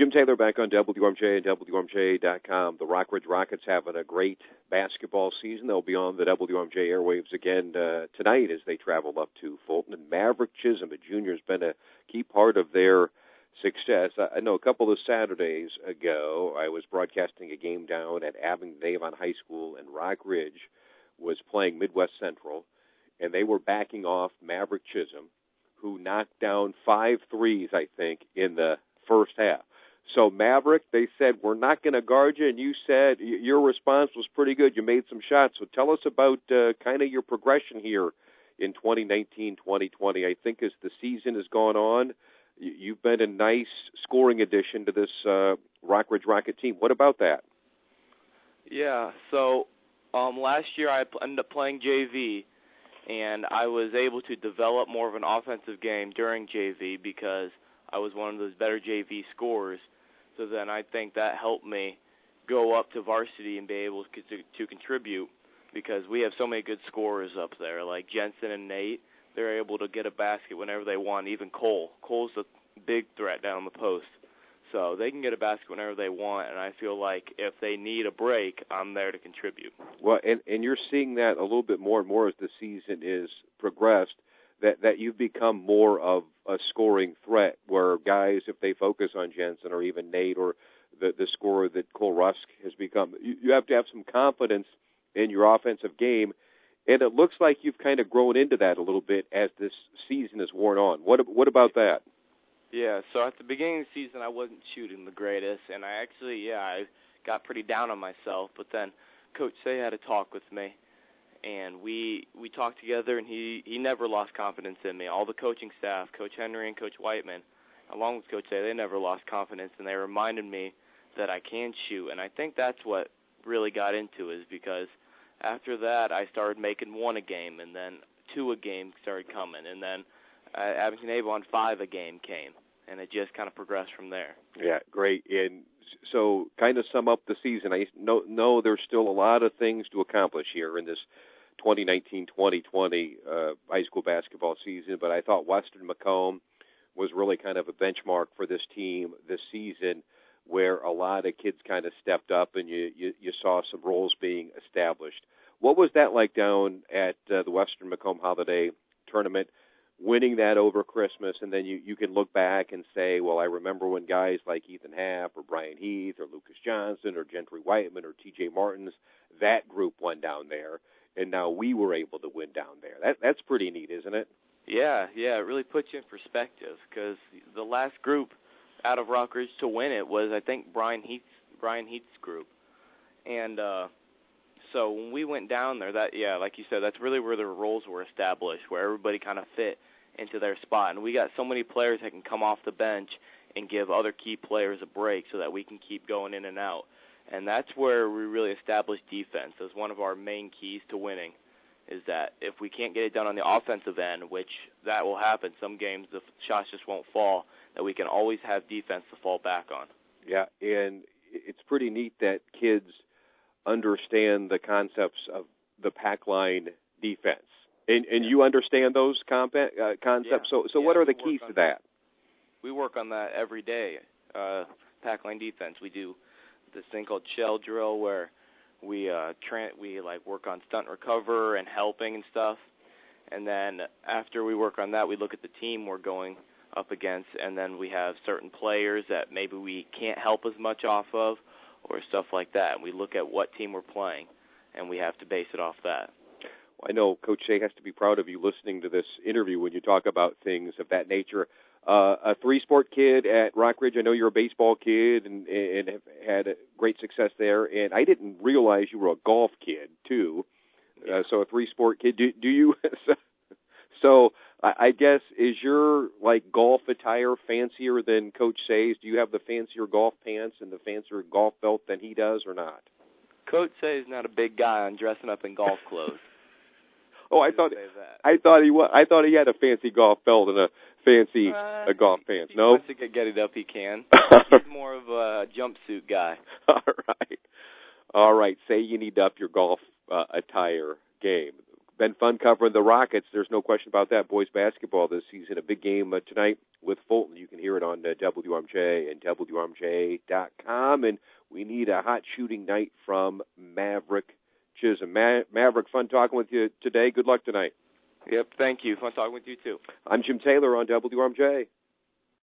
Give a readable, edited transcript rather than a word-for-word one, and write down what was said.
Jim Taylor back on WRMJ and WRMJ.com. The Rockridge Rockets having a great basketball season. They'll be on the WRMJ airwaves again tonight as they travel up to Fulton. And Maverick Chisholm, a junior, has been a key part of their success. I know a couple of Saturdays ago I was broadcasting a game down at Abingdon High School, and Rockridge was playing Midwest Central, and they were backing off Maverick Chisholm, who knocked down 5 threes, I think, in the first half. So Maverick, they said, we're not going to guard you, and you said your response was pretty good. You made some shots. So tell us about kind of your progression here in 2019-2020. I think as the season has gone on, you've been a nice scoring addition to this Rockridge Rocket team. What about that? Yeah, so last year I ended up playing JV, and I was able to develop more of an offensive game during JV because I was one of those better JV scorers. So then I think that helped me go up to varsity and be able to contribute because we have so many good scorers up there, like Jensen and Nate. They're able to get a basket whenever they want. Even Cole. Cole's a big threat down the post. So they can get a basket whenever they want, and I feel like if they need a break, I'm there to contribute. Well, and you're seeing that a little bit more and more as the season is progressed, that you've become more of a scoring threat where guys, if they focus on Jensen or even Nate or the scorer that Cole Rusk has become, you have to have some confidence in your offensive game, and it looks like you've kind of grown into that a little bit as this season has worn on. What about that? Yeah, so at the beginning of the season I wasn't shooting the greatest, and I got pretty down on myself, but then Coach Say had a talk with me, and we talked together, and he never lost confidence in me. All the coaching staff, Coach Henry and Coach Whiteman, along with Coach Say, they never lost confidence, and they reminded me that I can shoot, and I think that's what really got into it, is because after that I started making 1 a game, and then 2 a game started coming, and then Abington Avon 5 a game came, and it just kind of progressed from there. Yeah, great. And so kind of sum up the season. I know there's still a lot of things to accomplish here in this 2019-2020 high school basketball season, but I thought Western Macomb was really kind of a benchmark for this team this season where a lot of kids kind of stepped up and you saw some roles being established. What was that like down at the Western Macomb Holiday Tournament, winning that over Christmas, and then you can look back and say, well, I remember when guys like Ethan Happ or Brian Heath or Lucas Johnson or Gentry Whiteman or T.J. Martins, that group won down there, and now we were able to win down there. That's pretty neat, isn't it? Yeah, it really puts you in perspective because the last group out of Rockridge to win it was, I think, Brian Heath's group. And so when we went down there, like you said, that's really where the roles were established, where everybody kind of fit into their spot. And we got so many players that can come off the bench and give other key players a break so that we can keep going in and out. And that's where we really established defense as one of our main keys to winning, is that if we can't get it done on the offensive end, which that will happen, some games the shots just won't fall, that we can always have defense to fall back on. Yeah, and it's pretty neat that kids understand the concepts of the pack line defense. And you understand those concepts? Yeah. So what are the keys to that? We work on that every day, pack line defense. We do this thing called shell drill where we work on stunt recover and helping and stuff. And then after we work on that, we look at the team we're going up against, and then we have certain players that maybe we can't help as much off of or stuff like that. And we look at what team we're playing, and we have to base it off that. Well, I know Coach Shea has to be proud of you listening to this interview when you talk about things of that nature. A three-sport kid at Rockridge. I know you're a baseball kid and have had great success there. And I didn't realize you were a golf kid, too. So a three-sport kid. Do you? So I guess, is your, golf attire fancier than Coach Say's? Do you have the fancier golf pants and the fancier golf belt than he does or not? Coach Say's not a big guy on dressing up in golf clothes. Oh, I thought he had a fancy golf belt and a fancy golf pants. No, if he wants to get it up, he can. He's more of a jumpsuit guy. All right. Say you need to up your golf attire game. Been fun covering the Rockets. There's no question about that. Boys basketball this season. A big game tonight with Fulton. You can hear it it on WMJ and WMJ.com. And we need a hot shooting night from Maverick Chisholm. Maverick, fun talking with you today. Good luck tonight. Yep, thank you. Fun talking with you, too. I'm Jim Taylor on WMJ.